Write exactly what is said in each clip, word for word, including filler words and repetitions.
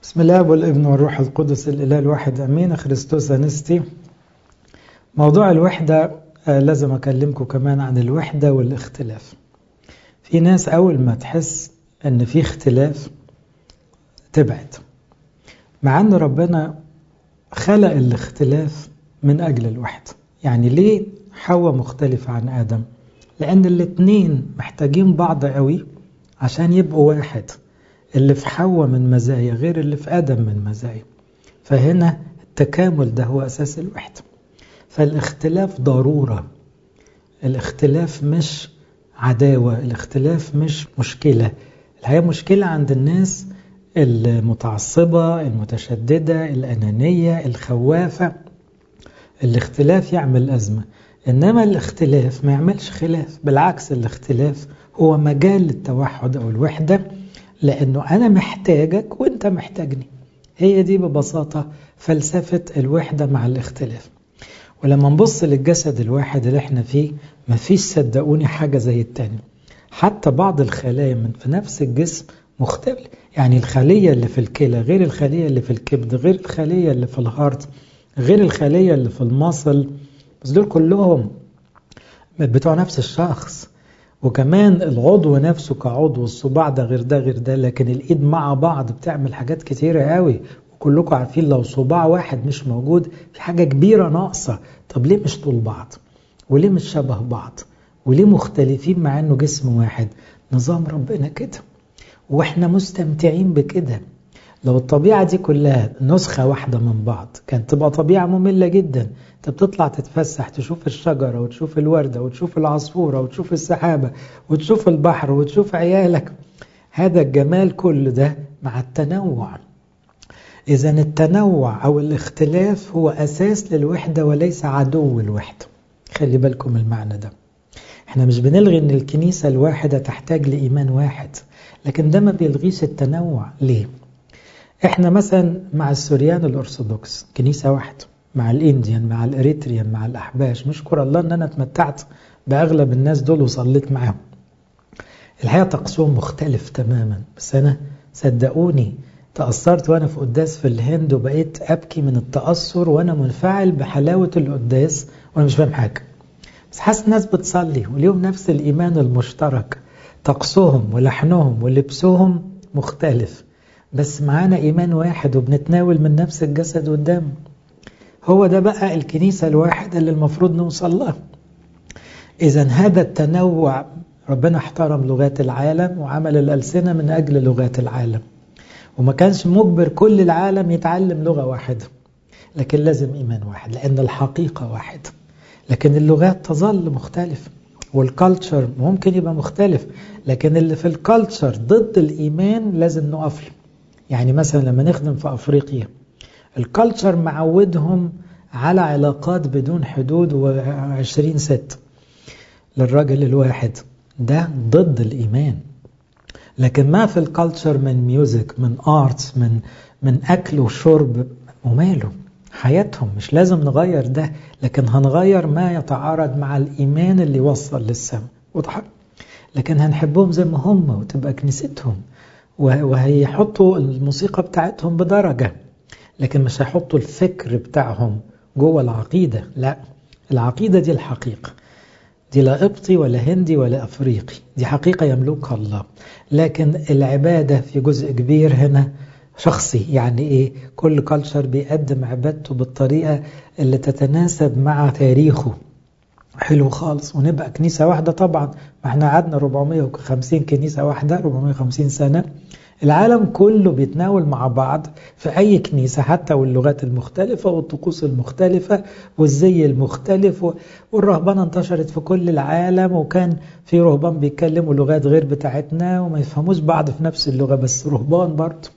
بسم الله والابن والروح القدس الإله الواحد أمين. خريستوس أنستي. موضوع الوحدة آه لازم أكلمكم كمان عن الوحدة والاختلاف. في ناس أول ما تحس أن في اختلاف تبعد، مع أن ربنا خلق الاختلاف من أجل الوحدة. يعني ليه حواء مختلفة عن آدم؟ لأن الاتنين محتاجين بعض قوي عشان يبقوا واحد. اللي في حواء من مزايا غير اللي في آدم من مزايا، فهنا التكامل ده هو أساس الوحدة. فالاختلاف ضرورة، الاختلاف مش عداوة، الاختلاف مش مشكلة. الحقيقة مشكلة عند الناس المتعصبة المتشددة الأنانية الخوافة. الاختلاف يعمل أزمة، إنما الاختلاف ما يعملش خلاف. بالعكس، الاختلاف هو مجال للتوحد أو الوحدة، لأنه أنا محتاجك وأنت محتاجني. هي دي ببساطة فلسفة الوحدة مع الاختلاف. ولما نبص للجسد الواحد اللي احنا فيه، مفيش صدقوني حاجة زي التاني. حتى بعض الخلايا من في نفس الجسم مختلف. يعني الخلية اللي في الكلى غير الخلية اللي في الكبد، غير الخلية اللي في الهارت، غير الخلية اللي في المصل، بس دول كلهم بتوع نفس الشخص. وكمان العضو نفسه كعضو، الصباع ده غير ده غير ده، لكن الإيد مع بعض بتعمل حاجات كتيرة قوي. وكلكم عارفين لو صباع واحد مش موجود في حاجة كبيرة ناقصة. طب ليه مش طول بعض؟ وليه مش شبه بعض؟ وليه مختلفين مع انه جسم واحد؟ نظام ربنا كده، واحنا مستمتعين بكده. لو الطبيعة دي كلها نسخة واحدة من بعض كانت تبقى طبيعة مملة جدا. انت بتطلع تتفسح، تشوف الشجرة وتشوف الوردة وتشوف العصفورة وتشوف السحابة وتشوف البحر وتشوف عيالك. هذا الجمال كل ده مع التنوع. إذا التنوع أو الاختلاف هو أساس للوحدة وليس عدو الوحدة. خلي بالكم المعنى ده. احنا مش بنلغي ان الكنيسة الواحدة تحتاج لإيمان واحد، لكن ده ما بيلغيش التنوع. ليه؟ احنا مثلا مع السوريان الأرثوذكس كنيسة واحدة، مع الإنديان، مع الإريتريان، مع الأحباش. نشكر الله ان انا اتمتعت بأغلب الناس دول وصليت معاهم. الحقيقة طقسهم مختلف تماما، بس أنا صدقوني تأثرت وأنا في قداس في الهند، وبقيت أبكي من التأثر وأنا منفعل بحلاوة القداس وأنا مش فاهم حاجة، بس حاسس الناس بتصلي وليهم نفس الإيمان المشترك. طقسهم ولحنهم ولبسهم مختلف، بس معانا إيمان واحد وبنتناول من نفس الجسد والدم. هو ده بقى الكنيسة الواحدة اللي المفروض نوصل لها. إذن هذا التنوع، ربنا احترم لغات العالم وعمل الألسنة من أجل لغات العالم، وما كانش مجبر كل العالم يتعلم لغة واحدة، لكن لازم إيمان واحد لأن الحقيقة واحدة. لكن اللغات تظل مختلفة، والكالتشر ممكن يبقى مختلف، لكن اللي في الكالتشر ضد الإيمان لازم نقف له. يعني مثلا لما نخدم في أفريقيا، الكالتشر معودهم على علاقات بدون حدود وعشرين ست للراجل الواحد، ده ضد الإيمان. لكن ما في الكالتشر من ميوزك، من آرتس، من من أكل وشرب وماله حياتهم. مش لازم نغير ده، لكن هنغير ما يتعارض مع الإيمان اللي يوصل للسماء. واضح؟ لكن هنحبهم زي ما هم وتبقى كنيستهم، وهيحطوا الموسيقى بتاعتهم بدرجة، لكن مش هيحطوا الفكر بتاعهم جوه العقيدة. لا، العقيدة دي الحقيقة، دي لا قبطي ولا هندي ولا أفريقي، دي حقيقة يملكها الله. لكن العبادة في جزء كبير هنا شخصي. يعني إيه؟ كل كالتشر بيقدم عبادته بالطريقة اللي تتناسب مع تاريخه. حلو خالص، ونبقى كنيسة واحدة. طبعا ما احنا قعدنا أربعمائة وخمسين كنيسة واحدة، أربعمائة وخمسين سنة. العالم كله بيتناول مع بعض في أي كنيسة، حتى واللغات المختلفة والطقوس المختلفة والزي المختلف. والرهبانة انتشرت في كل العالم، وكان في رهبان بيتكلموا لغات غير بتاعتنا وما يفهموش بعض في نفس اللغة، بس رهبان برضه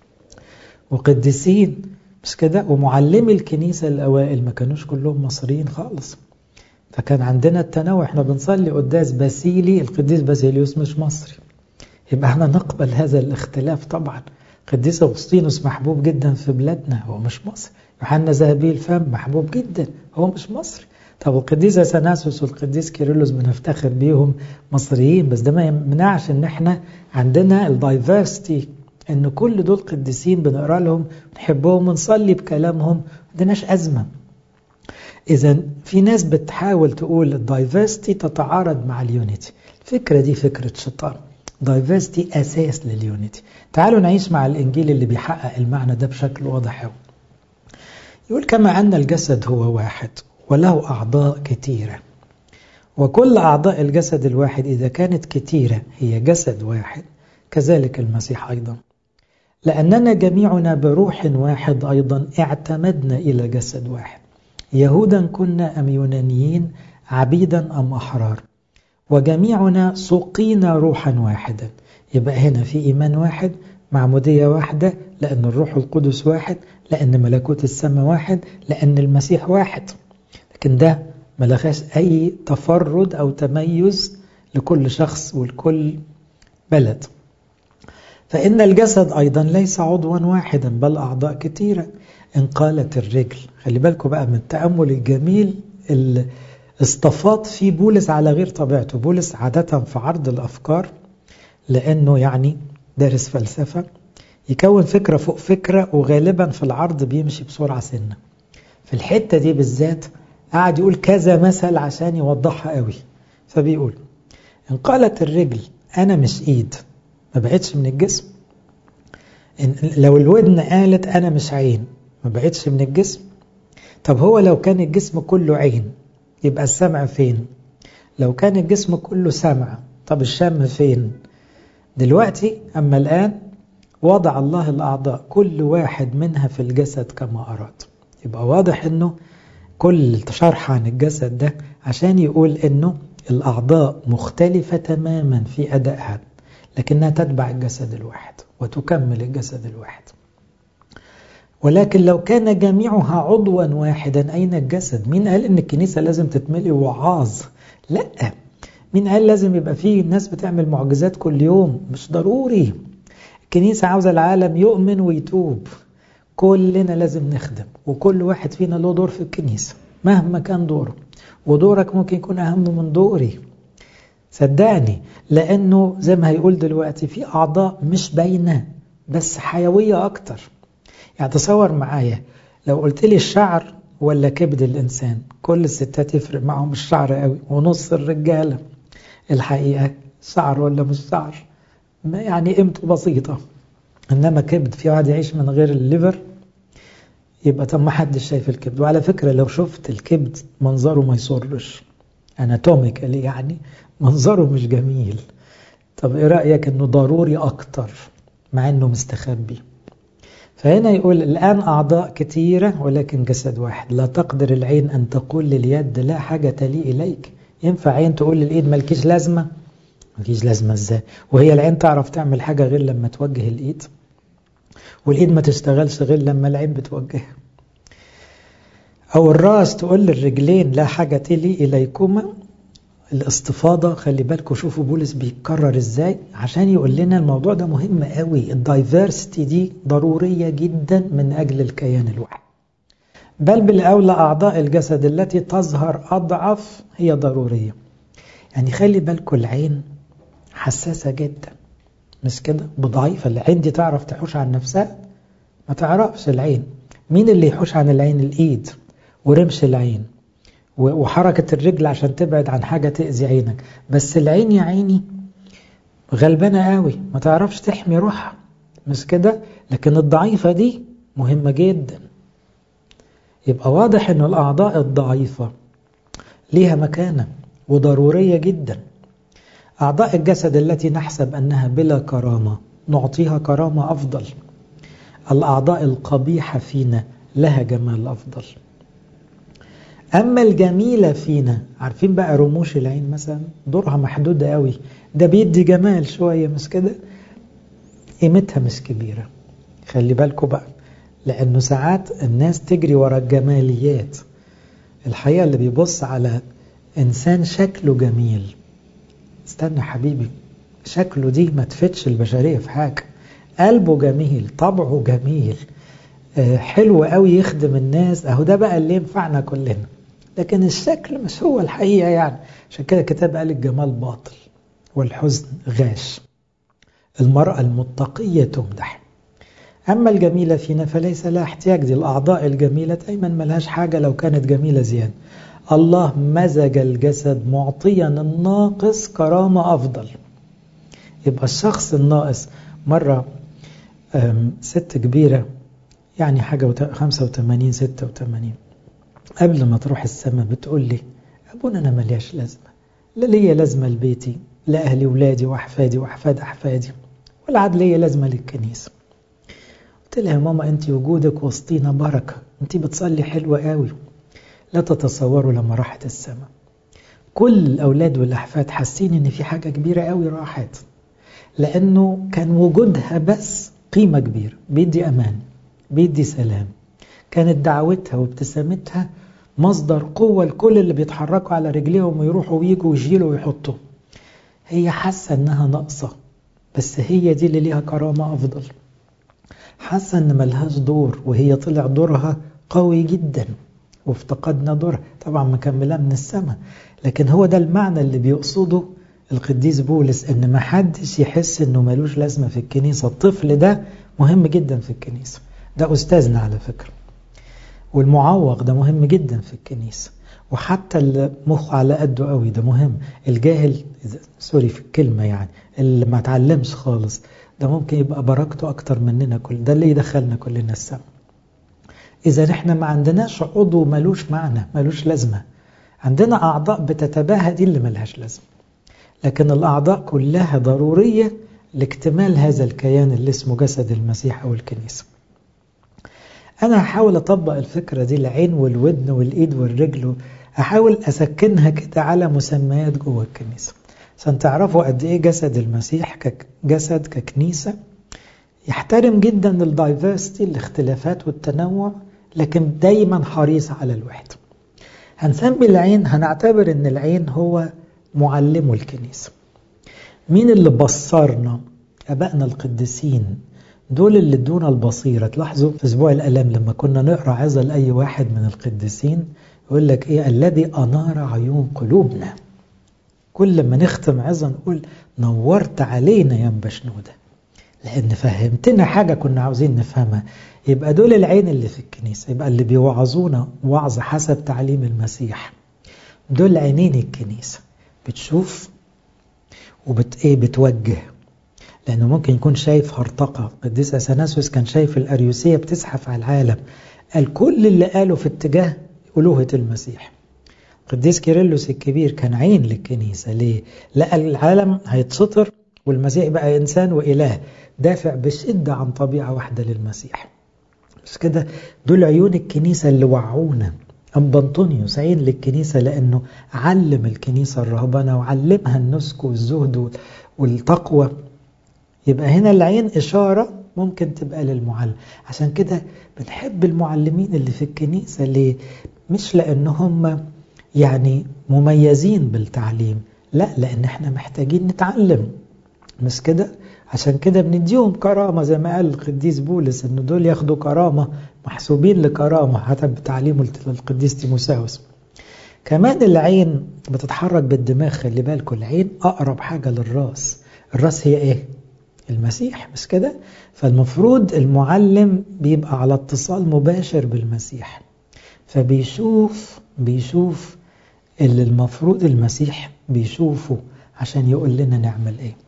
وقديسين، مش كده؟ ومعلمي الكنيسة الأوائل ما كانوش كلهم مصريين خالص. فكان عندنا التنوع. احنا بنصلي قداس باسيلي، القديس باسيليوس مش مصري، يبقى احنا نقبل هذا الاختلاف. طبعا قديس أغسطينوس محبوب جدا في بلادنا، هو مش مصري. يوحنا ذهبي الفم محبوب جدا، هو مش مصري. طب القديس اثناسيوس والقديس كيرلس بنفتخر بيهم مصريين، بس ده ما يمنعش ان احنا عندنا الدايفرستي إن كل دول قديسين بنقرأ لهم نحبهم ونصلي بكلامهم، ما عندناش أزمة. إذا في ناس بتحاول تقول الدايفرستي تتعارض مع اليونيتي. الفكرة دي فكرة شيطان. دايفرستي أساس لليونيتي. تعالوا نعيش مع الإنجيل اللي بيحقق المعنى ده بشكل واضح قوي. يقول كما أن الجسد هو واحد وله أعضاء كتيرة، وكل أعضاء الجسد الواحد إذا كانت كتيرة هي جسد واحد، كذلك المسيح أيضا، لأننا جميعنا بروح واحد أيضا اعتمدنا إلى جسد واحد، يهودا كنا أم يونانيين، عبيدا أم أحرار، وجميعنا سقينا روحا واحدا. يبقى هنا في إيمان واحد، معمودية واحدة، لأن الروح القدس واحد، لأن ملكوت السماء واحد، لأن المسيح واحد. لكن ده ملخاش أي تفرد أو تميز لكل شخص ولكل بلد. فإن الجسد أيضا ليس عضوا واحدا بل أعضاء كثيرة. إن قالت الرجل، خلي بالكم بقى من التأمل الجميل اللي استفاض فيه بولس على غير طبيعته. بولس عادة في عرض الأفكار، لأنه يعني دارس فلسفة، يكون فكرة فوق فكرة، وغالبا في العرض بيمشي بسرعة سنة. في الحتة دي بالذات قاعد يقول كذا مثل عشان يوضحها قوي. فبيقول إن قالت الرجل أنا مش إيد، ما بقتش من الجسم. إن لو الودن قالت أنا مش عين، ما بقتش من الجسم. طب هو لو كان الجسم كله عين يبقى السمع فين؟ لو كان الجسم كله سمع طب الشم فين؟ دلوقتي أما الآن وضع الله الأعضاء كل واحد منها في الجسد كما أراد. يبقى واضح أنه كل شرح عن الجسد ده عشان يقول أنه الأعضاء مختلفة تماما في أدائها، لكنها تتبع الجسد الواحد وتكمل الجسد الواحد. ولكن لو كان جميعها عضوا واحدا أين الجسد؟ مين قال أن الكنيسة لازم تتملي وعاظ؟ لا. مين قال لازم يبقى فيه ناس بتعمل معجزات كل يوم؟ مش ضروري. الكنيسة عاوزة العالم يؤمن ويتوب. كلنا لازم نخدم، وكل واحد فينا له دور في الكنيسة مهما كان دوره، ودورك ممكن يكون أهم من دوري، صدقني. لأنه زي ما هيقول دلوقتي في أعضاء مش باينة بس حيوية أكتر. يعني تصور معايا لو قلت لي الشعر ولا كبد الإنسان، كل الستات يفرق معهم الشعر قوي، ونص الرجالة الحقيقة شعر ولا مش شعر يعني قيمته بسيطة. إنما كبد، في واحد يعيش من غير الليفر يبقى طب ما حدش شايف الكبد. وعلى فكرة لو شفت الكبد منظره ما يصرش، اناتوميكالي يعني منظره مش جميل. طب ايه رأيك انه ضروري اكتر مع انه مستخبي؟ فهنا يقول الآن أعضاء كثيرة ولكن جسد واحد. لا تقدر العين أن تقول لليد لا حاجة لي إليك. ينفع عين تقول للإيد مالكيش لازمة؟ مالكيش لازمة ازاي؟ وهي العين تعرف تعمل حاجة غير لما توجه الإيد؟ والإيد ما تشتغلش غير لما العين بتوجهها. أو الرأس تقول للرجلين لا حاجة لي إليكما. الاستفاضة خلي بالكم، شوفوا بولس بيكرر ازاي عشان يقول لنا الموضوع ده مهم قوي. الدايفرستي دي ضرورية جدا من أجل الكيان الواحد. بل بالأولى أعضاء الجسد التي تظهر أضعف هي ضرورية. يعني خلي بالكم العين حساسة جدا، مش كده؟ بضعيفة. العين دي تعرف تحوش عن نفسها؟ ما تعرفش العين. مين اللي يحوش عن العين؟ الإيد ورمش العين وحركة الرجل عشان تبعد عن حاجة تأذي عينك. بس العين يا عيني غلبانة قوي، ما تعرفش تحمي روحها، مش كده؟ لكن الضعيفة دي مهمة جدا. يبقى واضح أن الأعضاء الضعيفة ليها مكانة وضرورية جدا. أعضاء الجسد التي نحسب أنها بلا كرامة نعطيها كرامة أفضل. الأعضاء القبيحة فينا لها جمال أفضل. أما الجميلة فينا، عارفين بقى رموش العين مثلا دورها محدودة قوي، ده بيدي جمال شوية مش كده؟ قيمتها مش كبيرة. خلي بالكم بقى، لأنه ساعات الناس تجري ورا الجماليات. الحقيقة اللي بيبص على إنسان شكله جميل، استنى حبيبي، شكله دي ما تفتش البشرية في حاجة. قلبه جميل، طبعه جميل، حلو قوي، يخدم الناس، اهو ده بقى اللي ينفعنا كلنا. لكن الشكل مش هو الحقيقة يعني. عشان كده الكتاب قال الجمال باطل والحزن غاش. المرأة المتقية تمدح. أما الجميلة فينا فليس لها احتياج، دي الأعضاء الجميلة دايما ملهاش حاجة لو كانت جميلة زيادة. الله مزج الجسد معطيا الناقص كرامة أفضل. يبقى الشخص الناقص، مرة ست كبيرة يعني حاجة خمسة وثمانين ستة وثمانين قبل ما تروح السماء بتقول لي أبونا أنا ملياش لازمة، لا ليا لازمة لبيتي، لا أهلي ولادي وأحفادي وأحفاد أحفادي، ولا عاد ليا لازمة للكنيسة. قلت لها يا ماما أنت وجودك وسطينا بركة، أنت بتصلي حلوة قوي، لا تتصوروا لما راحت السماء كل الأولاد والأحفاد حاسين إن في حاجة كبيرة قوي راحت، لأنه كان وجودها بس قيمة كبيرة، بيدي أمان، بيدي سلام. كانت دعوتها وابتسامتها مصدر قوة لكل اللي بيتحركوا على رجليهم ويروحوا ويجوا ويشيلوا ويحطوا. هي حاسة إنها ناقصة، بس هي دي اللي ليها كرامة أفضل. حاسة إن ملهاش دور، وهي طلع دورها قوي جدا وافتقدنا دورها. طبعا مكملة من السماء، لكن هو ده المعنى اللي بيقصده القديس بولس، إن ما حدش يحس إنه ملوش لازمة في الكنيسة. الطفل ده مهم جدا في الكنيسة، ده أستاذنا على فكرة. والمعوق ده مهم جدا في الكنيسة، وحتى المخ على قده قوي ده مهم. الجاهل سوري في الكلمة يعني اللي ما تعلمش خالص ده ممكن يبقى بركته أكتر مننا كل ده، اللي يدخلنا كلنا السماء. إذا احنا ما عندناش عضو ملوش معنى ملوش لازمة، عندنا أعضاء بتتباهى دي اللي ملهاش لازمة، لكن الأعضاء كلها ضرورية لاكتمال هذا الكيان اللي اسمه جسد المسيح أو الكنيسة. أنا هحاول أطبق الفكرة دي، العين والودن والإيد والرجل، أحاول أسكنها كده على مسميات جوه الكنيسة عشان تعرفوا قد إيه جسد المسيح كجسد ككنيسة يحترم جدا الدايفرستي، الاختلافات والتنوع، لكن دايما حريص على الوحدة. هنسمي العين، هنعتبر أن العين هو معلم الكنيسة. مين اللي بصرنا؟ أبائنا القديسين، دول اللي ادونا البصيرة. تلاحظوا في أسبوع الألام لما كنا نقرأ عظة لأي واحد من القديسين يقول لك إيه؟ الذي أنار عيون قلوبنا. كل ما نختم عظة نقول نورت علينا يا بشنودة، لأن فهمتنا حاجة كنا عاوزين نفهمها. يبقى دول العين اللي في الكنيسة، يبقى اللي بيوعظونا وعظ حسب تعليم المسيح، دول عينين الكنيسة، بتشوف وبت ايه بتوجه. لأنه ممكن يكون شايف هرطقة. قديس أثناسيوس كان شايف الأريوسية بتزحف على العالم، قال كل اللي قاله في اتجاه ألوهة المسيح. قديس كيرلس الكبير كان عين للكنيسة. ليه؟ لقى العالم هيتسطر والمسيح بقى إنسان وإله، دافع بشدة عن طبيعة واحدة للمسيح. بس كده دول عيون الكنيسة اللي وعونا. أم أنطونيوس عين للكنيسة لأنه علم الكنيسة الرهبنة وعلمها النسك والزهد والتقوى. يبقى هنا العين إشارة ممكن تبقى للمعلم. عشان كده بنحب المعلمين اللي في الكنيسة. ليه؟ مش لأنهم يعني مميزين بالتعليم، لا، لأن احنا محتاجين نتعلم، مش كده؟ عشان كده بنديهم كرامة زي ما قال القديس بولس إنه دول ياخدوا كرامة، محسوبين لكرامة حتى بتعليم القديس تيموساوس. كمان العين بتتحرك بالدماغ. خلي بالكم العين أقرب حاجة للراس. الراس هي إيه؟ المسيح، مش كده؟ فالمفروض المعلم بيبقى على اتصال مباشر بالمسيح، فبيشوف بيشوف اللي المفروض المسيح بيشوفه عشان يقول لنا نعمل إيه.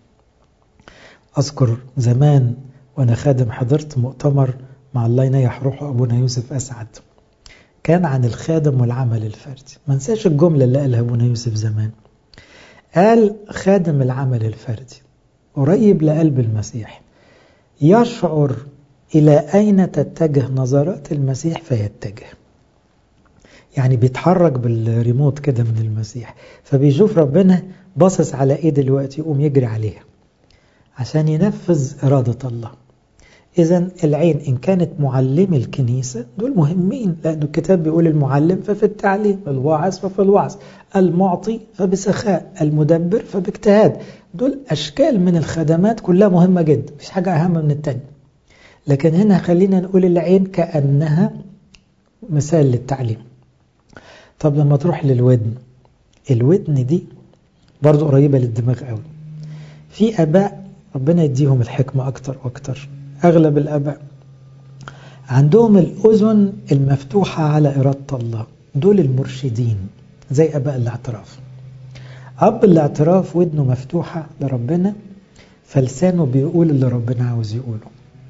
أذكر زمان وأنا خادم حضرت مؤتمر مع الله ينيح روحه أبونا يوسف أسعد، كان عن الخادم والعمل الفردي. ما نساش الجملة اللي قالها أبونا يوسف زمان، قال خادم العمل الفردي قريب لقلب المسيح، يشعر إلى أين تتجه نظرات المسيح فيتجه. يعني بيتحرك بالريموت كده من المسيح، فبيشوف ربنا باصص على إيه دلوقتي يقوم يجري عليها عشان ينفذ إرادة الله. إذن العين إن كانت معلم الكنيسة دول مهمين، لأن الكتاب بيقول المعلم ففي التعليم، الواعظ ففي الوعظ، المعطي فبسخاء، المدبر فباجتهاد. دول أشكال من الخدمات كلها مهمة جدا، مفيش حاجة أهم من التانية. لكن هنا خلينا نقول العين كأنها مثال للتعليم. طب لما تروح للودن، الودن دي برضو قريبة للدماغ قوي. في أباء ربنا يديهم الحكمة أكتر وأكتر. أغلب الآباء عندهم الأذن المفتوحة على إرادة الله، دول المرشدين زي آباء الاعتراف. أب الاعتراف ودنه مفتوحة لربنا، فلسانه بيقول اللي ربنا عاوز يقوله.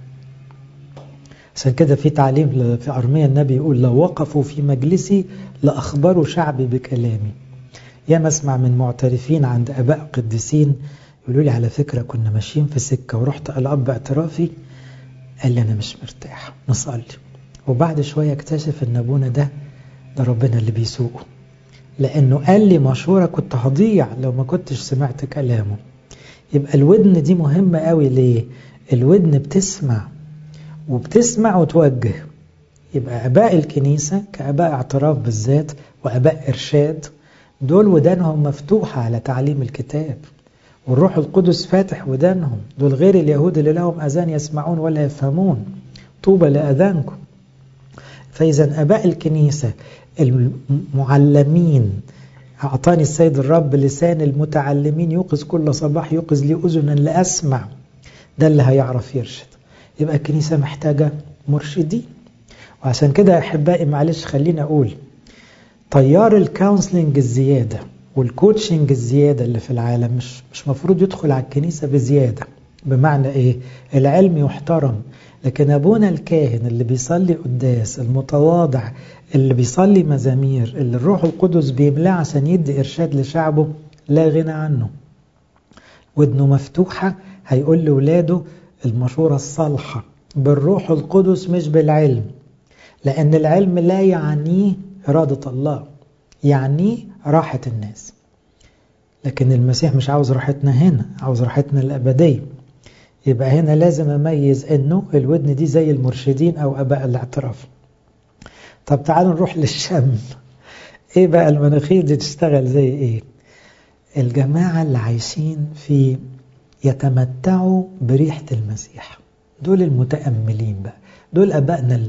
عشان كده في تعليم في أرميا النبي يقول لو وقفوا في مجلسي لأخبروا شعبي بكلامي. يا مسمع من معترفين عند آباء قديسين يقولوا لي على فكرة كنا ماشيين في سكة ورحت الأب اعترافي قال لي أنا مش مرتاح نصلي، وبعد شوية اكتشف ان ابونا ده ده ربنا اللي بيسوقه، لأنه قال لي مشورة كنت هضيع لو ما كنتش سمعت كلامه. يبقى الودن دي مهمة قوي. ليه؟ الودن بتسمع وبتسمع وتوجه. يبقى أباء الكنيسة كأباء اعتراف بالذات وأباء إرشاد دول ودانهم مفتوحة على تعليم الكتاب، والروح القدس فاتح ودانهم. دول غير اليهود اللي لهم أذان يسمعون ولا يفهمون، طوبى لأذانكم. فإذا أباء الكنيسة المعلمين، أعطاني السيد الرب لسان المتعلمين يوقظ كل صباح، يوقظ لي أذنا لأسمع، ده اللي هيعرف يرشد. يبقى الكنيسة محتاجة مرشدين. وعشان كده أحبائي معلش خلينا أقول طيار الكونسلنج الزيادة والكوتشنج الزيادة اللي في العالم مش مش مفروض يدخل على الكنيسة بزيادة. بمعنى إيه؟ العلم يحترم، لكن أبونا الكاهن اللي بيصلي قداس، المتواضع اللي بيصلي مزامير، اللي الروح القدس بيملاه عشان يدي إرشاد لشعبه، لا غنى عنه. ودنه مفتوحة هيقول لولاده المشورة الصالحة بالروح القدس مش بالعلم، لأن العلم لا يعنيه إرادة الله، يعنيه راحة الناس. لكن المسيح مش عاوز راحتنا هنا، عاوز راحتنا الأبدية. يبقى هنا لازم أميز أنه الودن دي زي المرشدين أو أباء الاعتراف. طب تعالوا نروح للشم. إيه بقى المناخير دي تشتغل زي إيه؟ الجماعة اللي عايشين في يتمتعوا بريحة المسيح، دول المتأملين بقى، دول أبائنا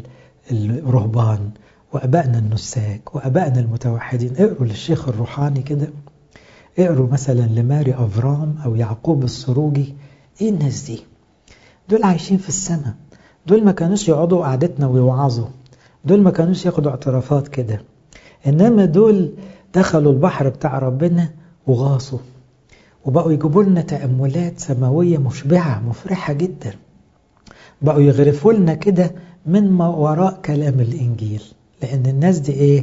الرهبان وأبائنا النساك وأبائنا المتوحدين. اقروا للشيخ الروحاني كده، اقروا مثلا لماري أفرام أو يعقوب السروجي. ايه الناس دي؟ دول عايشين في السماء، دول ما كانوش يقعدوا قعدتنا ويوعظوا، دول ما كانوش ياخدوا اعترافات كده، إنما دول دخلوا البحر بتاع ربنا وغاصوا وبقوا يجيبوا لنا تأملات سماوية مشبعة مفرحة جدا. بقوا يغرفوا لنا كده من ما وراء كلام الإنجيل، لأن الناس دي إيه؟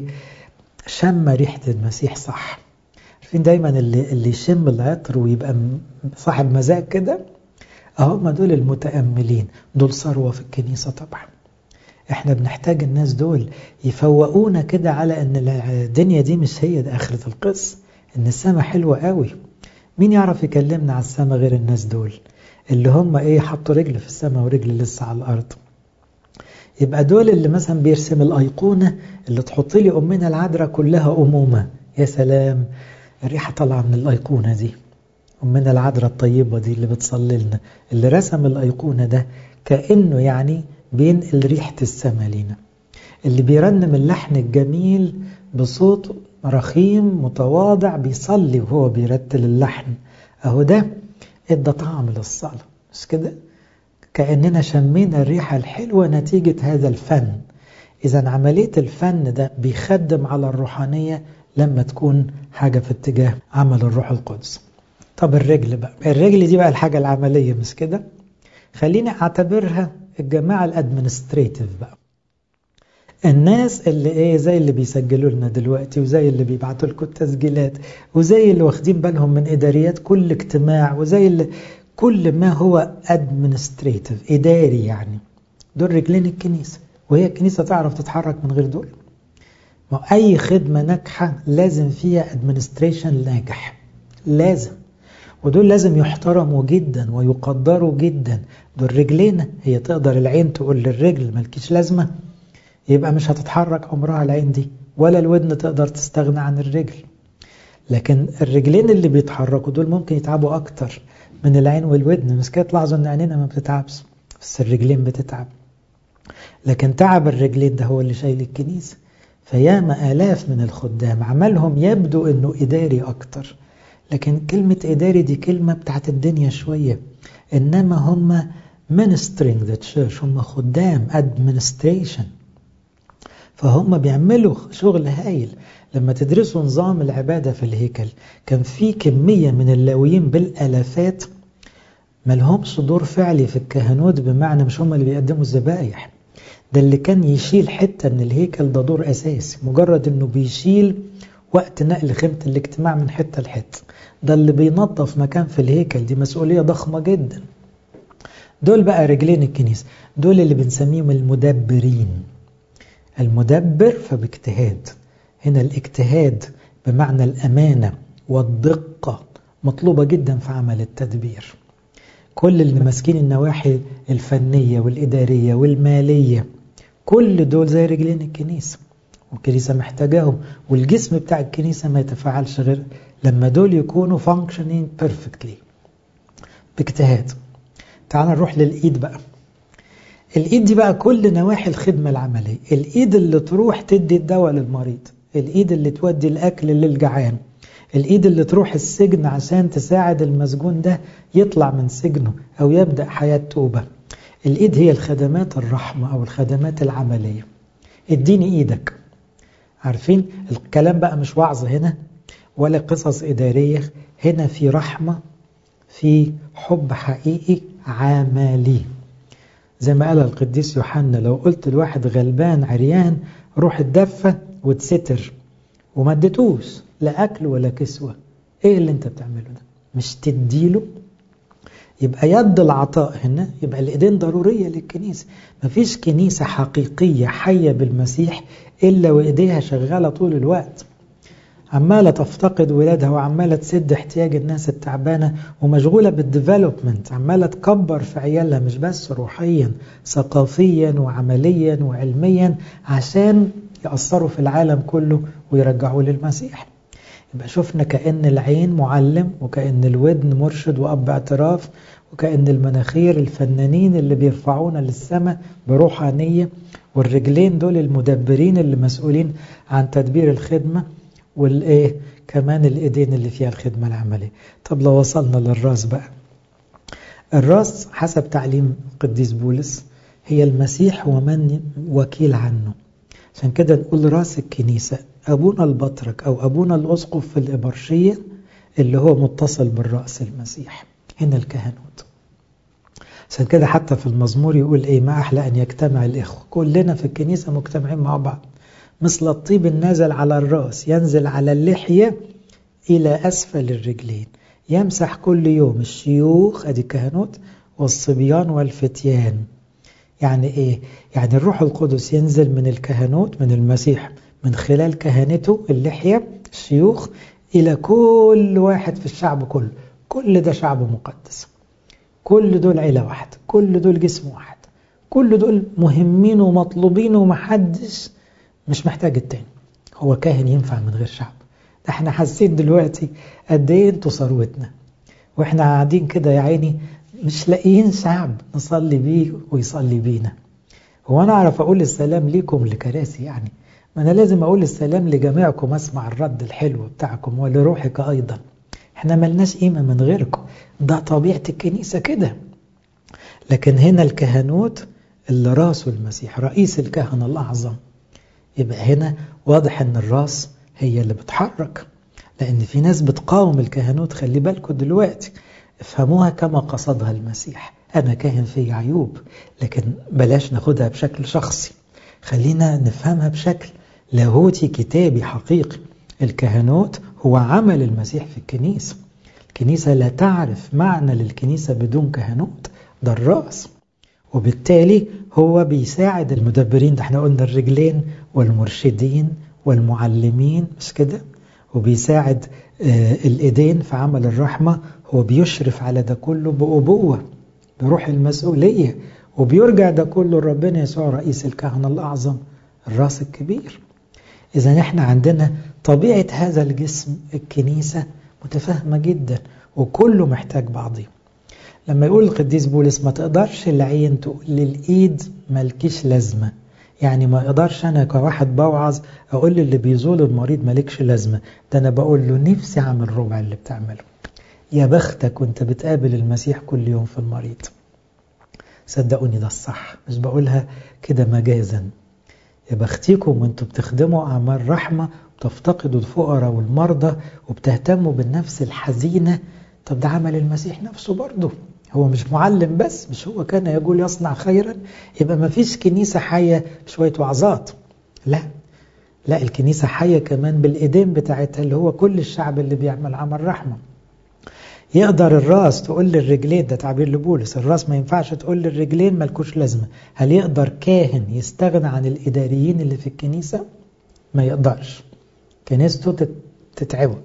شم ريحة المسيح صح. عارفين دايما اللي, اللي يشم العطر ويبقى صاحب مزاج كده، هم دول المتأملين، دول ثروة في الكنيسة طبعا. احنا بنحتاج الناس دول يفوقونا كده على ان الدنيا دي مش هي ده آخرة القصة، ان السماء حلوة قوي. مين يعرف يكلمنا على السماء غير الناس دول اللي هم ايه؟ حطوا رجل في السماء ورجل لسه على الارض. يبقى دول اللي مثلا بيرسم الأيقونة اللي تحط لي أمنا العذراء كلها أمومة. يا سلام، الريحة طالعة من الأيقونة دي، أمنا العذراء الطيبة دي اللي بتصلي لنا، اللي رسم الأيقونة ده كأنه يعني بينقل ريحة السماء لنا، اللي بيرنم اللحن الجميل بصوت رخيم متواضع بيصلي وهو بيرتل اللحن. أهو ده ادى طعم للصلاة، مش كده؟ كأننا شمينا الريحة الحلوة نتيجة هذا الفن. إذا عملية الفن ده بيخدم على الروحانية لما تكون حاجة في اتجاه عمل الروح القدس. طب الرجل بقى، الرجل دي بقى الحاجة العملية، مش كده؟ خليني أعتبرها الجماعة الادمنستريتيف بقى، الناس اللي ايه زي اللي بيسجلوا لنا دلوقتي، وزي اللي بيبعتوا لكم التسجيلات، وزي اللي واخدين بالهم من إداريات كل اجتماع، وزي اللي كل ما هو administrative إداري. يعني دول رجلين الكنيسة، وهي الكنيسة تعرف تتحرك من غير دول؟ ما أي خدمة ناجحة لازم فيها administration ناجح، لازم، ودول لازم يحترموا جدا ويقدروا جدا. دول رجلين، هي تقدر العين تقول للرجل مالكيش لازمة؟ يبقى مش هتتحرك عمرها العين دي، ولا الودن تقدر تستغنى عن الرجل. لكن الرجلين اللي بيتحركوا دول ممكن يتعبوا أكتر من العين والودن. مش كده تلاحظوا ان عينينا ما بتتعبش، بس الرجلين بتتعب. لكن تعب الرجلين ده هو اللي شايل الكنيسة. فياما آلاف من الخدام عملهم يبدو انه إداري أكتر، لكن كلمة إداري دي كلمة بتاعت الدنيا شوية. إنما هم ministering the church، هم خدام administration، فهم بيعملوا شغل هايل. لما تدرسوا نظام العبادة في الهيكل كان في كمية من اللاويين بالآلافات ملهمش دور فعلي في الكهنوت، بمعنى مش هم اللي بيقدموا الذبائح، ده اللي كان يشيل حتة من الهيكل ده دور أساسي، مجرد أنه بيشيل وقت نقل خيمة الاجتماع من حتة لحتة، ده اللي بينظف مكان في الهيكل، دي مسؤولية ضخمة جدا. دول بقى رجلين الكنيسة، دول اللي بنسميهم المدبرين. المدبر فباجتهاد، هنا الاجتهاد بمعنى الأمانة والدقة مطلوبة جدا في عمل التدبير. كل اللي ماسكين النواحي الفنية والإدارية والمالية كل دول زي رجلين الكنيسة، والكنيسة محتاجاهم، والجسم بتاع الكنيسة ما يتفاعلش غير لما دول يكونوا functioning perfectly باجتهاد. تعال نروح للإيد بقى. الإيد دي بقى كل نواحي الخدمة العملية، الإيد اللي تروح تدي الدواء للمريض، الإيد اللي تودي الأكل للجعان، الإيد اللي تروح السجن عشان تساعد المسجون ده يطلع من سجنه أو يبدأ حياة توبة. الإيد هي الخدمات الرحمة أو الخدمات العملية. اديني إيدك. عارفين الكلام بقى مش وعظ هنا ولا قصص إدارية، هنا في رحمة، في حب حقيقي عملي. زي ما قال القديس يوحنا، لو قلت الواحد غلبان عريان روح الدفة وتستر وما اديتوش لا أكل ولا كسوة، ايه اللي انت بتعمله ده؟ مش تديله؟ يبقى يد العطاء هنا، يبقى الإيدين ضرورية للكنيسة. مفيش كنيسة حقيقية حية بالمسيح إلا وإيديها شغالة طول الوقت، عمالة تفتقد ولادها وعمالة تسد احتياج الناس التعبانة ومشغولة بالديفلوبمنت، عمالة تكبر في عيالها مش بس روحيا، ثقافيا وعمليا وعلميا، عشان يأثروا في العالم كله ويرجعوا للمسيح. يبقى شفنا كأن العين معلم، وكأن الودن مرشد وأب اعتراف، وكأن المناخير الفنانين اللي بيرفعونا للسماء بروحانية، والرجلين دول المدبرين اللي مسؤولين عن تدبير الخدمة، والإيه كمان الإيدين اللي فيها الخدمة العملية. طب لو وصلنا للراس بقى، الراس حسب تعليم قديس بولس هي المسيح ومن وكيل عنه. عشان كده نقول راس الكنيسة أبونا البطرك أو أبونا الأسقف في الإبرشية اللي هو متصل بالرأس المسيح، هنا الكهنوت. عشان كده حتى في المزمور يقول إيه، ما أحلى أن يجتمع الإخوة، كلنا في الكنيسة مجتمعين مع بعض، مثل الطيب النازل على الرأس ينزل على اللحية إلى أسفل الرجلين، يمسح كل يوم الشيوخ أدي الكهنوت والصبيان والفتيان. يعني إيه؟ يعني الروح القدس ينزل من الكهنوت من المسيح من خلال كهنته اللحية الشيوخ إلى كل واحد في الشعب كله. كل ده شعب مقدس، كل دول عيلة واحدة، كل دول جسم واحد، كل دول مهمين ومطلوبين، ومحدش مش محتاج التاني. هو كاهن ينفع من غير شعب؟ ده احنا حاسين دلوقتي قد ايه انتوا ثروتنا، واحنا قاعدين كده يا عيني مش لاقيين شعب نصلي بيه ويصلي بينا. هو انا اعرف اقول السلام ليكم لكراسي يعني؟ ما انا لازم اقول السلام لجميعكم، اسمع الرد الحلو بتاعكم ولروحك ايضا. احنا ملناش قيمة من غيركم، ده طبيعة الكنيسة كده. لكن هنا الكهنوت اللي راسه المسيح رئيس الكهنة الأعظم، يبقى هنا واضح ان الراس هي اللي بتحرك، لان في ناس بتقاوم الكهنوت. خلي بالكم دلوقتي، افهموها كما قصدها المسيح. انا كاهن في عيوب، لكن بلاش ناخدها بشكل شخصي، خلينا نفهمها بشكل لاهوتي كتابي حقيقي. الكهنوت هو عمل المسيح في الكنيسة. الكنيسة لا تعرف معنى للكنيسة بدون كهنوت، ده الرأس، وبالتالي هو بيساعد المدبرين. ده احنا قلنا الرجلين والمرشدين والمعلمين مش كده، وبيساعد آه الإيدين في عمل الرحمة. هو بيشرف على ده كله بأبوة بروح المسؤولية، وبيرجع ده كله لربنا يسوع رئيس الكهنة الأعظم الراس الكبير. إذا احنا عندنا طبيعة هذا الجسم الكنيسة متفاهمة جدا، وكله محتاج بعضه. لما يقول القديس بولس ما تقدرش العين تقول للإيد مالكيش لازمة، يعني ما اقدرش أنا كواحد بوعظ أقول اللي بيزول المريض مالكش لازمة، ده أنا بقول له نفسي أعمل ربع اللي بتعمله، يا بختك وانت بتقابل المسيح كل يوم في المريض. صدقوني ده الصح، مش بقولها كده مجازا. يا بختيكم وانتوا بتخدموا أعمال رحمة وتفتقدوا الفقراء والمرضى وبتهتموا بالنفس الحزينة. طب ده عمل المسيح نفسه برضه، هو مش معلم بس، مش هو كان يقول يصنع خيرا؟ يبقى ما فيش كنيسة حية شوية وعظات، لا لا، الكنيسة حية كمان بالإيدين بتاعتها اللي هو كل الشعب اللي بيعمل عمل رحمة. يقدر الراس تقول للرجلين، ده تعبير لبولس، الراس ما ينفعش تقول للرجلين ملكوش لازمة. هل يقدر كاهن يستغنى عن الإداريين اللي في الكنيسة؟ ما يقدرش، كنيسته تتعوج.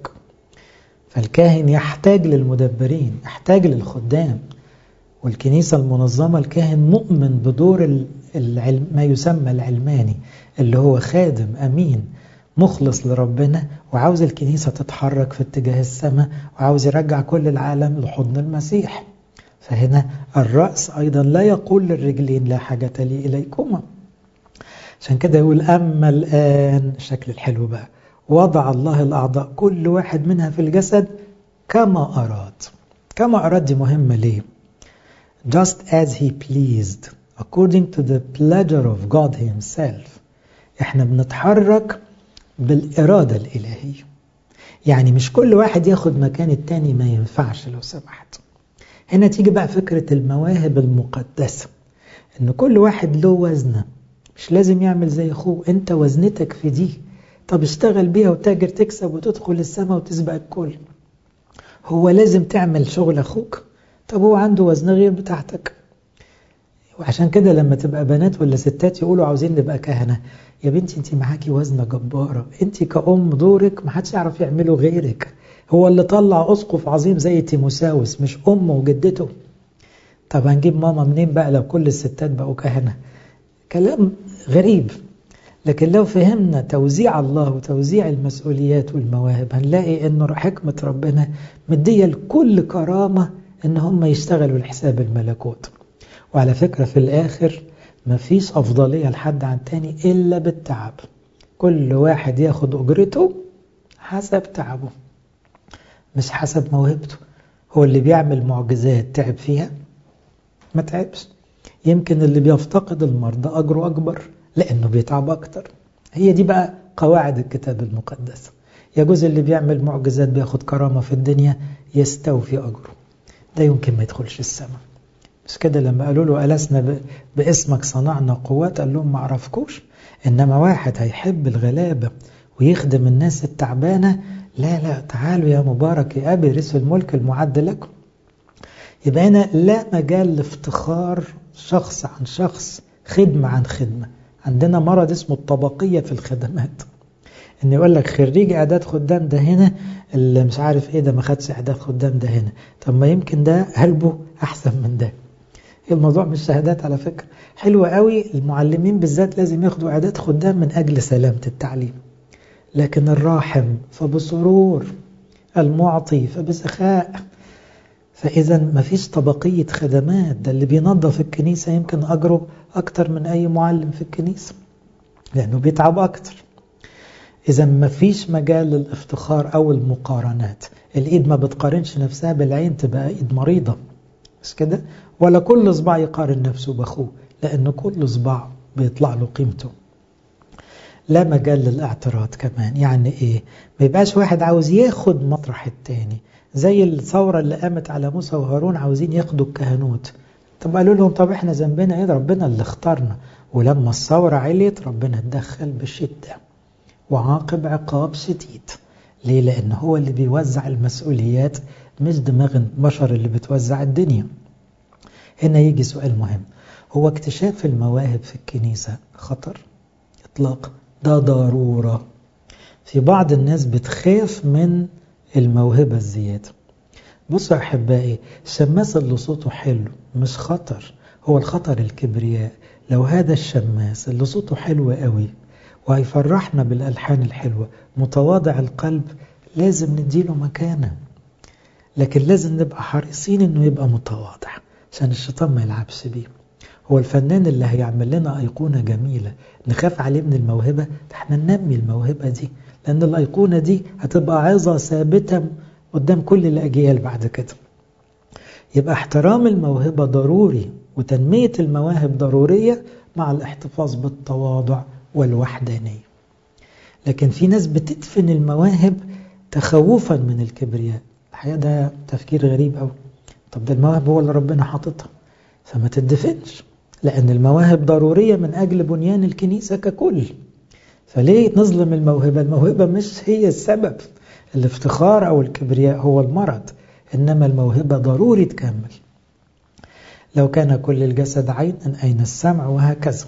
فالكاهن يحتاج للمدبرين، يحتاج للخدام. والكنيسة المنظمة الكاهن مؤمن بدور العلم ما يسمى العلماني، اللي هو خادم أمين مخلص لربنا وعاوز الكنيسة تتحرك في اتجاه السماء وعاوز يرجع كل العالم لحضن المسيح. فهنا الرأس أيضا لا يقول للرجلين لا حاجة لي إليكما. عشان كده يقول أما الآن، الشكل الحلو بقى، وضع الله الأعضاء كل واحد منها في الجسد كما أراد. كما أراد دي مهمة ليه؟ Just as he pleased according to the pleasure of God himself. احنا بنتحرك بالإرادة الإلهية، يعني مش كل واحد ياخد مكان التاني، ما ينفعش لو سمحت. هنا تيجي بقى فكرة المواهب المقدسة، ان كل واحد له وزنه، مش لازم يعمل زي اخوه. انت وزنتك في دي، طب اشتغل بيها وتاجر تكسب وتدخل السماء وتسبق الكل. هو لازم تعمل شغل اخوك؟ طب هو عنده وزن غير بتاعتك. وعشان كده لما تبقى بنات ولا ستات يقولوا عاوزين نبقى كهنة، يا بنتي انت معاكي وزنة جبارة، انت كأم دورك ما حدش يعرف يعمله غيرك. هو اللي طلع أسقف عظيم زي تيموساوس، مش أمه وجدته. طب هنجيب ماما منين بقى لو كل الستات بقوا كهنة؟ كلام غريب. لكن لو فهمنا توزيع الله وتوزيع المسؤوليات والمواهب، هنلاقي انه حكمة ربنا مدية لكل كرامة ان هم يشتغلوا لحساب الملكوت. وعلى فكرة في الآخر مفيش أفضلية لحد عن تاني إلا بالتعب. كل واحد ياخد أجرته حسب تعبه مش حسب موهبته. هو اللي بيعمل معجزات تعب فيها؟ ما تعبش. يمكن اللي بيفتقد المرضى أجره أكبر لأنه بيتعب أكتر. هي دي بقى قواعد الكتاب المقدس. يجوز اللي بيعمل معجزات بياخد كرامة في الدنيا يستوفي أجره، ده يمكن ما يدخلش السماء. مش كده لما قالوا له ألسنا باسمك صنعنا قوات؟ قال لهم ما عرفكوش. إنما واحد هيحب الغلابة ويخدم الناس التعبانة، لا لا، تعالوا يا مبارك يا أبي رثوا الملك المعد لكم. يبقى هنا لا مجال لافتخار شخص عن شخص، خدمة عن خدمة. عندنا مرض اسمه الطبقية في الخدمات، إن يقول لك خريج إعداد خدام ده هنا، اللي مش عارف إيه ده ما خدش إعداد خدام ده هنا. طب ما يمكن ده قلبه أحسن من ده. الموضوع مش شهادات على فكرة. حلوة قوي، المعلمين بالذات لازم ياخدوا إعداد خدام من أجل سلامة التعليم، لكن الراحم فبسرور، المعطي فبسخاء. فإذا ما فيش طبقية خدمات. ده اللي بينظف الكنيسة يمكن أجره أكتر من أي معلم في الكنيسة لأنه بيتعب أكتر. إذا ما فيش مجال للافتخار أو المقارنات. الإيد ما بتقارنش نفسها بالعين، تبقى إيد مريضة، بس كده. ولا كل صباع يقارن نفسه بأخوه، لأن كل صباع بيطلع له قيمته. لا مجال للاعتراض كمان. يعني إيه؟ ما يبقاش واحد عاوز ياخد مطرح التاني، زي الثورة اللي قامت على موسى وهارون عاوزين ياخدوا الكهنوت. طب قالوا لهم طب احنا ذنبنا ايه؟ ربنا اللي اختارنا. ولما الثورة عليت ربنا اتدخل بشدة وعاقب عقاب شديد. ليه؟ لأن هو اللي بيوزع المسؤوليات، مش دماغ البشر اللي بتوزع الدنيا. هنا يجي سؤال مهم، هو اكتشاف المواهب في الكنيسة خطر؟ إطلاق، ده ضرورة. في بعض الناس بتخاف من الموهبة الزيادة. بصوا يا أحبائي، الشماس اللي صوته حلو مش خطر، هو الخطر الكبرياء. لو هذا الشماس اللي صوته حلو قوي وهيفرحنا بالألحان الحلوة متواضع القلب، لازم نديله مكانه. لكن لازم نبقى حريصين انه يبقى متواضع عشان الشيطان ما يلعبش بيه. هو الفنان اللي هيعمل لنا أيقونة جميلة نخاف عليه من الموهبة؟ احنا ننمي الموهبة دي، لأن الأيقونة دي هتبقى عظة ثابتة قدام كل الأجيال بعد كده. يبقى احترام الموهبة ضروري، وتنمية المواهب ضرورية مع الاحتفاظ بالتواضع والوحدانية. لكن في ناس بتدفن المواهب تخوفا من الكبرياء. الحقيقة ده تفكير غريب أوي. طب ده المواهب هو اللي ربنا حاططها، فما تدفنش، لأن المواهب ضرورية من أجل بنيان الكنيسة ككل. فليه نظلم الموهبة؟ الموهبة مش هي السبب. الافتخار أو الكبرياء هو المرض، إنما الموهبة ضروري تكمل. لو كان كل الجسد عينا أين السمع؟ وهكذا.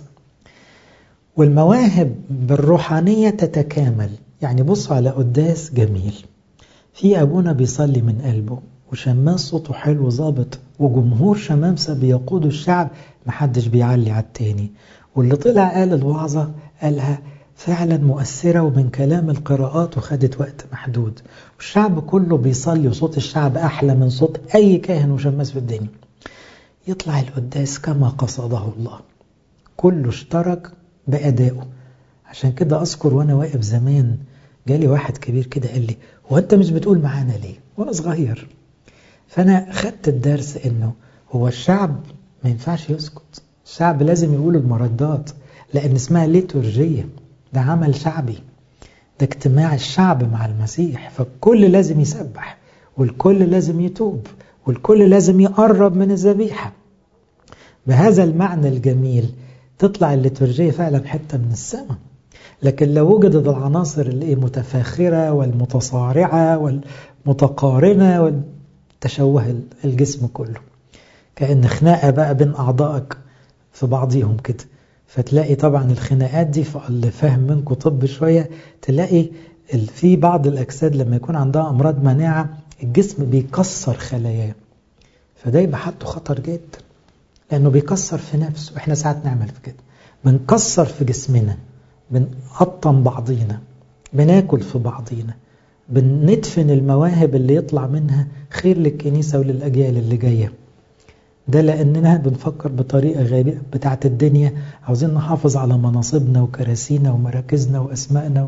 والمواهب بالروحانية تتكامل. يعني بص على قداس جميل، في أبونا بيصلي من قلبه، وشماس صوته حلو ظابط، وجمهور شمامسة بيقودوا الشعب، محدش بيعلي على التاني، واللي طلع قال الوعظة قالها فعلا مؤثرة ومن كلام القراءات وخدت وقت محدود، والشعب كله بيصلي وصوت الشعب أحلى من صوت أي كاهن وشماس في الدنيا. يطلع القداس كما قصده الله، كله اشترك بأدائه. عشان كده أذكر وأنا واقف زمان جالي واحد كبير كده قال لي هو أنت مش بتقول معانا ليه؟ وأنا صغير. فأنا خدت الدرس إنه هو الشعب ما ينفعش يسكت، الشعب لازم يقول المردات، لأن اسمها ليتورجية، ده عمل شعبي، ده اجتماع الشعب مع المسيح، فالكل لازم يسبح، والكل لازم يتوب، والكل لازم يقرب من الذبيحة. بهذا المعنى الجميل تطلع الليتورجية فعلا حتة من السماء. لكن لو وجدت العناصر اللي المتفاخرة والمتصارعة والمتقارنة والتشوه الجسم كله، كأن خناقة بقى بين أعضائك في بعضهم كده، فتلاقي طبعا الخناقات دي، اللي فاهم منكم طب شوية تلاقي في بعض الأجساد لما يكون عندها أمراض مناعة الجسم بيكسر خلاياه، فده يبقى حالته خطر جدا، لأنه بيكسر في نفسه. إحنا ساعات نعمل في كده، بنكسر في جسمنا، بنقطم بعضينا، بناكل في بعضينا، بندفن المواهب اللي يطلع منها خير للكنيسة وللأجيال اللي جاية. ده لأننا بنفكر بطريقة غبية بتاعت الدنيا، عاوزين نحافظ على مناصبنا وكراسينا ومراكزنا وأسمائنا،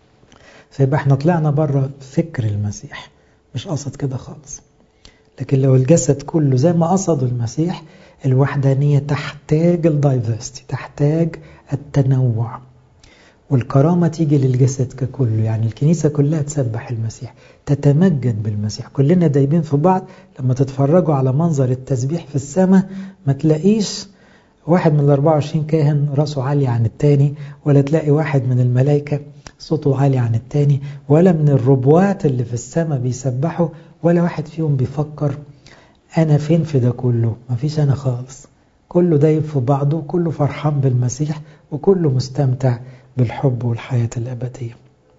فيبقى احنا طلعنا بره فكر المسيح، مش قصد كده خالص. لكن لو الجسد كله زي ما قصده المسيح، الوحدانية تحتاج الدايفرستي، تحتاج التنوع، والكرامة تيجي للجسد ككله. يعني الكنيسة كلها تسبح المسيح، تتمجد بالمسيح، كلنا دايبين في بعض. لما تتفرجوا على منظر التسبيح في السماء ما تلاقيش واحد من الأربعة وعشرين كاهن رأسه عالي عن التاني، ولا تلاقي واحد من الملائكة صوته عالي عن التاني، ولا من الربوات اللي في السماء بيسبحوا ولا واحد فيهم بيفكر أنا فين في ده كله. ما فيش أنا خالص، كله دايب في بعضه، كله فرحان بالمسيح، وكله مستمتع بالحب والحياة الأبدية.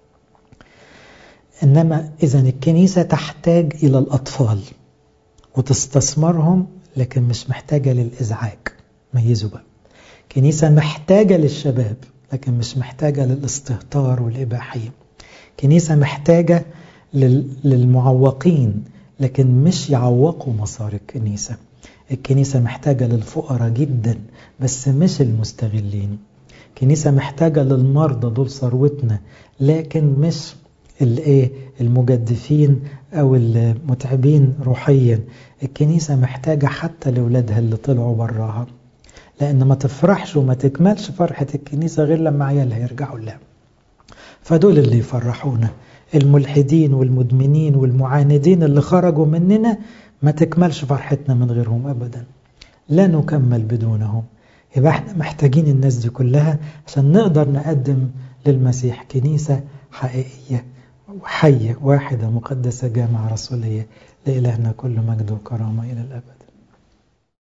إنما إذن الكنيسة تحتاج إلى الأطفال وتستثمرهم، لكن مش محتاجة للإزعاج. ميزوا بقى، كنيسة محتاجة للشباب لكن مش محتاجة للاستهتار والإباحية. كنيسة محتاجة للمعوقين لكن مش يعوقوا مسار الكنيسة. الكنيسة محتاجة للفقراء جدا بس مش المستغلين. كنيسة محتاجة للمرضى، دول ثروتنا، لكن مش الايه المجدفين او المتعبين روحيا. الكنيسة محتاجة حتى لأولادها اللي طلعوا براها، لأن ما تفرحش وما تكملش فرحة الكنيسة غير لما عيالها يرجعوا لها. فدول اللي يفرحونا، الملحدين والمدمنين والمعاندين اللي خرجوا مننا ما تكملش فرحتنا من غيرهم أبدا، لا نكمل بدونهم. يبقى احنا محتاجين الناس دي كلها عشان نقدر نقدم للمسيح كنيسة حقيقية وحية واحدة مقدسة جامعة رسولية. لإلهنا كل مجد وكرامة إلى الأبد.